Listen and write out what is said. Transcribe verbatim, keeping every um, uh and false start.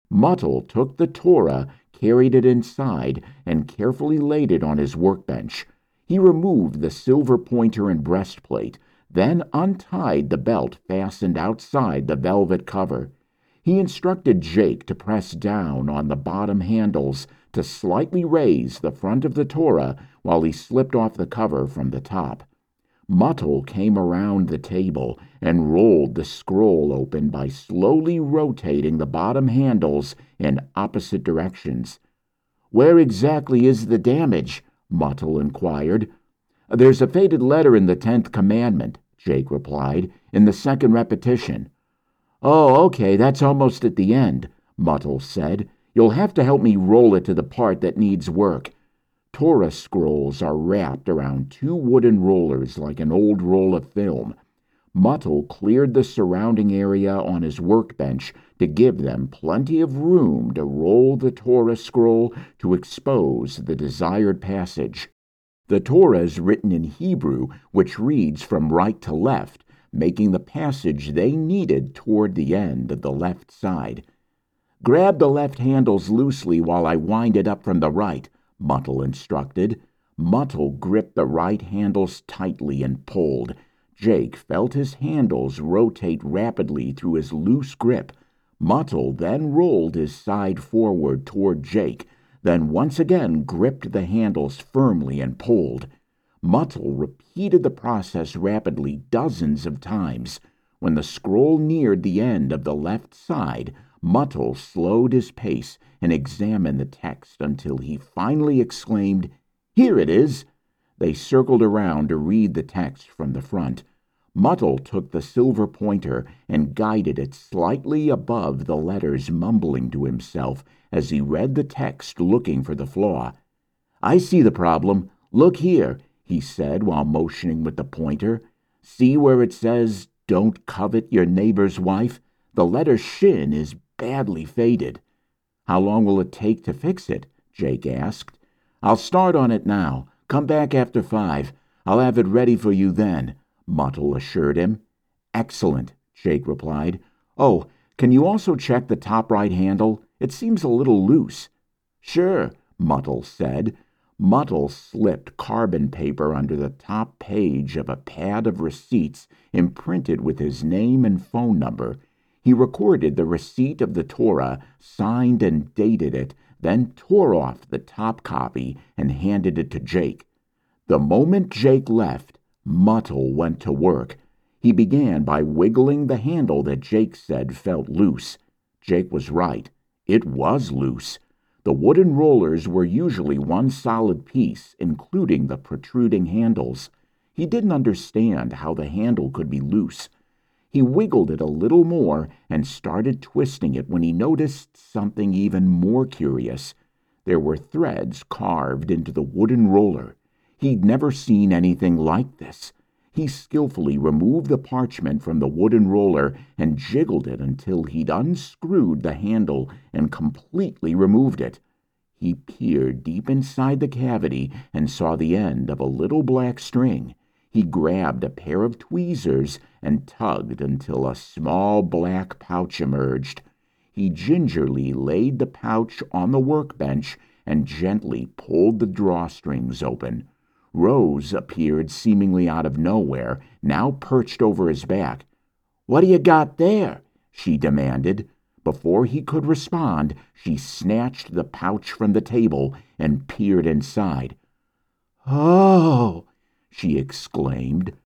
Muttle took the Torah, carried it inside, and carefully laid it on his workbench. He removed the silver pointer and breastplate, then untied the belt fastened outside the velvet cover. He instructed Jake to press down on the bottom handles to slightly raise the front of the Torah while he slipped off the cover from the top. Muttle came around the table and rolled the scroll open by slowly rotating the bottom handles in opposite directions. "Where exactly is the damage?" Muttle inquired. "There's a faded letter in the tenth commandment," Jake replied, "in the second repetition." "Oh, okay, that's almost at the end," Muttle said. "You'll have to help me roll it to the part that needs work." Torah scrolls are wrapped around two wooden rollers like an old roll of film. Muttle cleared the surrounding area on his workbench to give them plenty of room to roll the Torah scroll to expose the desired passage. The Torah is written in Hebrew, which reads from right to left, making the passage they needed toward the end of the left side. "Grab the left handles loosely while I wind it up from the right," Muttle instructed. Muttle gripped the right handles tightly and pulled. Jake felt his handles rotate rapidly through his loose grip. Muttle then rolled his side forward toward Jake, then once again gripped the handles firmly and pulled. Muttle repeated the process rapidly dozens of times. When the scroll neared the end of the left side, Muttle slowed his pace and examined the text until he finally exclaimed, "Here it is!" They circled around to read the text from the front. Muttle took the silver pointer and guided it slightly above the letters, mumbling to himself as he read the text, looking for the flaw. "I see the problem. Look here," he said while motioning with the pointer. "See where it says, 'Don't covet your neighbor's wife'? The letter shin is badly faded." "How long will it take to fix it?" Jake asked. "I'll start on it now. Come back after five. I'll have it ready for you then," Muttle assured him. "Excellent," Jake replied. "Oh, can you also check the top right handle? It seems a little loose." "Sure," Muttle said. Muttle slipped carbon paper under the top page of a pad of receipts imprinted with his name and phone number. He recorded the receipt of the Torah, signed and dated it, then tore off the top copy and handed it to Jake. The moment Jake left, Muttle went to work. He began by wiggling the handle that Jake said felt loose. Jake was right. It was loose. The wooden rollers were usually one solid piece, including the protruding handles. He didn't understand how the handle could be loose. He wiggled it a little more and started twisting it when he noticed something even more curious. There were threads carved into the wooden roller. He'd never seen anything like this. He skillfully removed the parchment from the wooden roller and jiggled it until he'd unscrewed the handle and completely removed it. He peered deep inside the cavity and saw the end of a little black string. He grabbed a pair of tweezers and tugged until a small black pouch emerged. He gingerly laid the pouch on the workbench and gently pulled the drawstrings open. Rose appeared seemingly out of nowhere, now perched over his back. "What do you got there?" she demanded. Before he could respond, she snatched the pouch from the table and peered inside. "Oh!" she exclaimed.